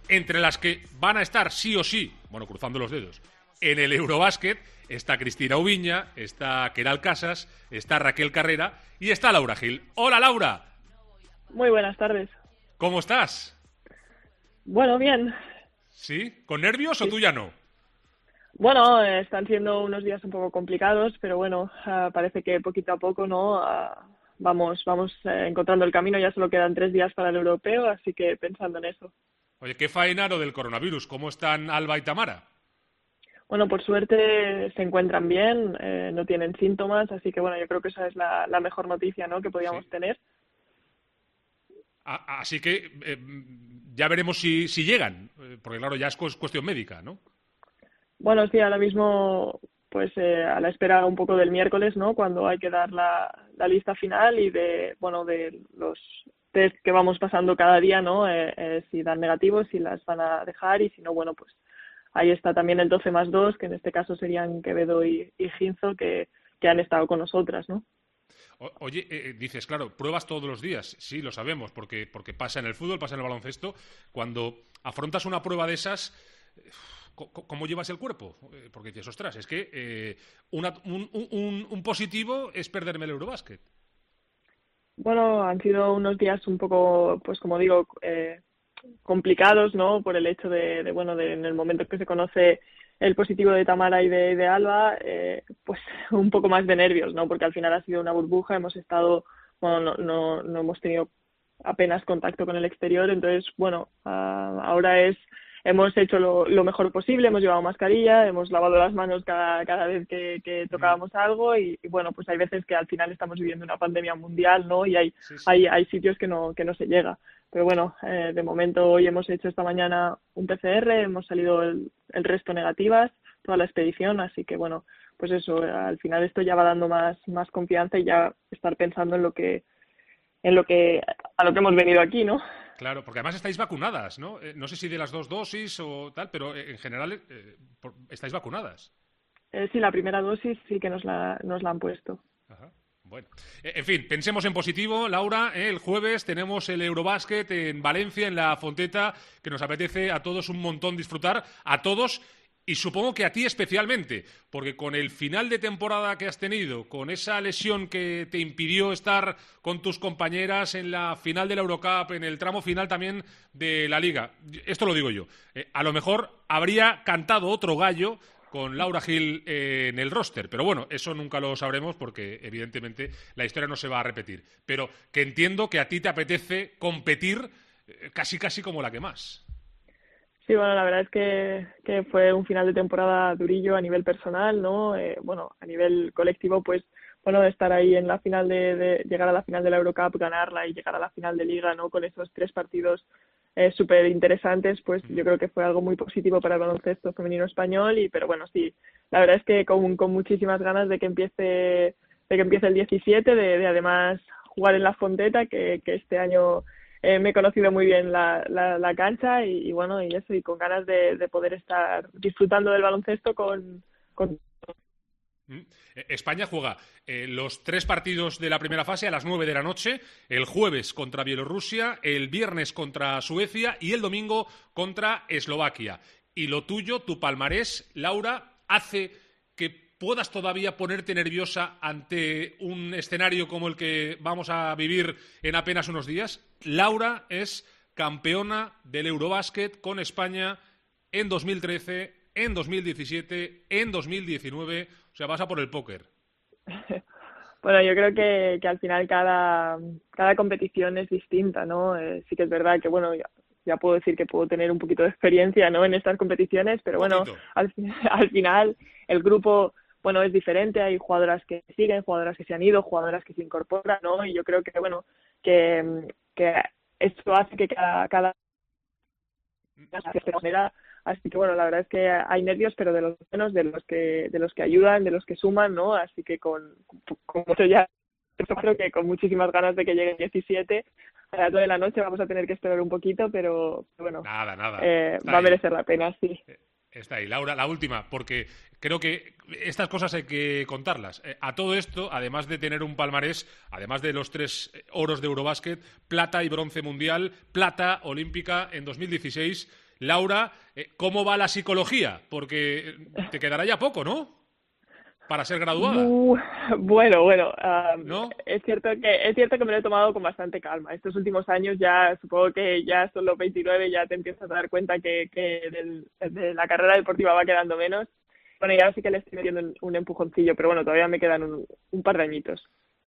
entre las que van a estar sí o sí, bueno, cruzando los dedos, en el Eurobásquet, está Cristina Ubiña, está Queralt Casas, está Raquel Carrera y está Laura Gil. ¡Hola, Laura! Muy buenas tardes. ¿Cómo estás? Bueno, bien. ¿Sí? ¿Con nervios o tú ya no? Bueno, están siendo unos días un poco complicados, pero bueno, parece que poquito a poco, ¿no? Vamos encontrando el camino. Ya solo quedan 3 días para el europeo, así que pensando en eso. Oye, qué faena lo del coronavirus. ¿Cómo están Alba y Tamara? Bueno, por suerte se encuentran bien, no tienen síntomas, así que bueno, yo creo que esa es la mejor noticia, ¿no?, que podíamos tener. Así que ya veremos si llegan, porque claro, ya es cuestión médica, ¿no? Bueno, sí, ahora mismo pues a la espera un poco del miércoles, ¿no?, cuando hay que dar la lista final y de los test que vamos pasando cada día, ¿no?, si dan negativos, si las van a dejar, y si no, bueno, pues ahí está también el 12+2, que en este caso serían Quevedo y Ginzo, que han estado con nosotras, ¿no? Oye, dices, claro, pruebas todos los días. Sí, lo sabemos, porque pasa en el fútbol, pasa en el baloncesto. Cuando afrontas una prueba de esas, ¿cómo llevas el cuerpo? Porque dices, ostras, es que un positivo es perderme el Eurobásquet. Bueno, han sido unos días un poco, pues como digo, complicados, ¿no?, por el hecho de en el momento que se conoce el positivo de Tamara y de Alba, pues un poco más de nervios, ¿no?, porque al final ha sido una burbuja, hemos estado, bueno, no hemos tenido apenas contacto con el exterior, entonces, bueno, ahora hemos hecho lo mejor posible, hemos llevado mascarilla, hemos lavado las manos cada vez que tocábamos algo y bueno, pues hay veces que al final estamos viviendo una pandemia mundial, ¿no?, y hay sitios que no se llega. Pero bueno, de momento hoy hemos hecho esta mañana un PCR, hemos salido el resto negativas, toda la expedición, así que bueno, pues eso, al final esto ya va dando más confianza y ya estar pensando a lo que hemos venido aquí, ¿no? Claro, porque además estáis vacunadas, ¿no? No sé si de las 2 dosis o tal, pero en general estáis vacunadas. Sí, la primera dosis sí que nos la han puesto. Ajá. Bueno, en fin, pensemos en positivo, Laura. El jueves tenemos el Eurobásquet en Valencia, en la Fonteta, que nos apetece a todos un montón disfrutar, a todos, y supongo que a ti especialmente, porque con el final de temporada que has tenido, con esa lesión que te impidió estar con tus compañeras en la final de la Eurocup, en el tramo final también de la Liga, esto lo digo yo, a lo mejor habría cantado otro gallo con Laura Gil en el roster. Pero bueno, eso nunca lo sabremos porque evidentemente la historia no se va a repetir. Pero que entiendo que a ti te apetece competir casi como la que más. Sí, bueno, la verdad es que fue un final de temporada durillo a nivel personal, ¿no? Bueno, a nivel colectivo, pues bueno, estar ahí en la final de llegar a la final de la Eurocup, ganarla y llegar a la final de Liga, ¿no?, con esos 3 partidos súper interesantes, pues yo creo que fue algo muy positivo para el baloncesto femenino español. Pero bueno, sí, la verdad es que con muchísimas ganas de que empiece el 17, de además jugar en la Fonteta, que este año me he conocido muy bien la cancha y bueno, y eso, y con ganas de poder estar disfrutando del baloncesto con España juega los 3 partidos de la primera fase a las 9 de la noche, el jueves contra Bielorrusia, el viernes contra Suecia y el domingo contra Eslovaquia. Y lo tuyo, tu palmarés, Laura, hace que puedas todavía ponerte nerviosa ante un escenario como el que vamos a vivir en apenas unos días. Laura es campeona del Eurobásquet con España en 2013, en 2017, en 2019... O sea, vas a por el póker. Bueno, yo creo que al final cada competición es distinta, ¿no? Sí que es verdad que, bueno, ya puedo decir que puedo tener un poquito de experiencia, ¿no?, en estas competiciones, pero bueno, al final el grupo, bueno, es diferente. Hay jugadoras que siguen, jugadoras que se han ido, jugadoras que se incorporan, ¿no? Y yo creo que, bueno, que esto hace que cada manera. Así que bueno, la verdad es que hay nervios, pero de los buenos, de los que ayudan, de los que suman, ¿no? Así que con mucho ya, creo que con muchísimas ganas de que llegue el 17. A las 9 de la noche vamos a tener que esperar un poquito, pero bueno, nada. Va a merecer la pena, sí. Está ahí. Laura, la última, porque creo que estas cosas hay que contarlas. A todo esto, además de tener un palmarés, además de los 3 oros de Eurobásquet, plata y bronce mundial, plata olímpica en 2016, Laura, ¿cómo va la psicología? Porque te quedará ya poco, ¿no? Para ser graduada, Bueno, ¿no? es cierto que me lo he tomado con bastante calma. Estos últimos años ya supongo que ya son los 29, ya te empiezas a dar cuenta que de la carrera deportiva va quedando menos. Bueno, y ahora sí que le estoy metiendo un empujoncillo, pero bueno, todavía me quedan un par de añitos.